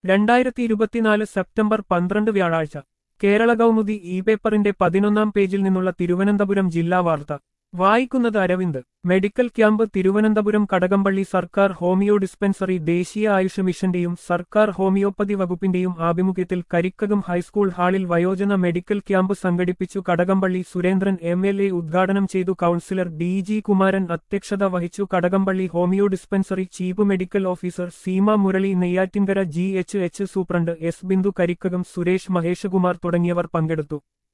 2024 September 12 വ്യാഴാഴ്ച Kerala Kaumudi E പേപ്പറിന്റെ 11-ാം പേജിൽ നിന്നുള്ള തിരുവനന്തപുരം ജില്ലാ വാർത്ത വായിക്കുന്നത് അരവിന്ദ്. മെഡിക്കൽ ക്യാമ്പ് തിരുവനന്തപുരം കടകംപള്ളി സർക്കാർ ഹോമിയോ ഡിസ്പെൻസറി ദേശീയ ആയുഷ് മിഷന്റെയും സർക്കാർ ഹോമിയോപ്പതി വകുപ്പിന്റെയും ആഭിമുഖ്യത്തിൽ കരിക്കകം ഹൈസ്കൂൾ ഹാളിൽ വയോജന മെഡിക്കൽ ക്യാമ്പ് സംഘടിപ്പിച്ചു. കടകംപള്ളി സുരേന്ദ്രൻ MLA ഉദ്ഘാടനം ചെയ്തു. കൗൺസിലർ DG കുമാരൻ അധ്യക്ഷത വഹിച്ചു. Kadakampally homeo dispensary chief medical officer Seema Murali, Neyyattinkara GHH superintendent S Bindu, Karikkakom Suresh, Maheshkumar തുടങ്ങിയവർ പങ്കെടുത്തു.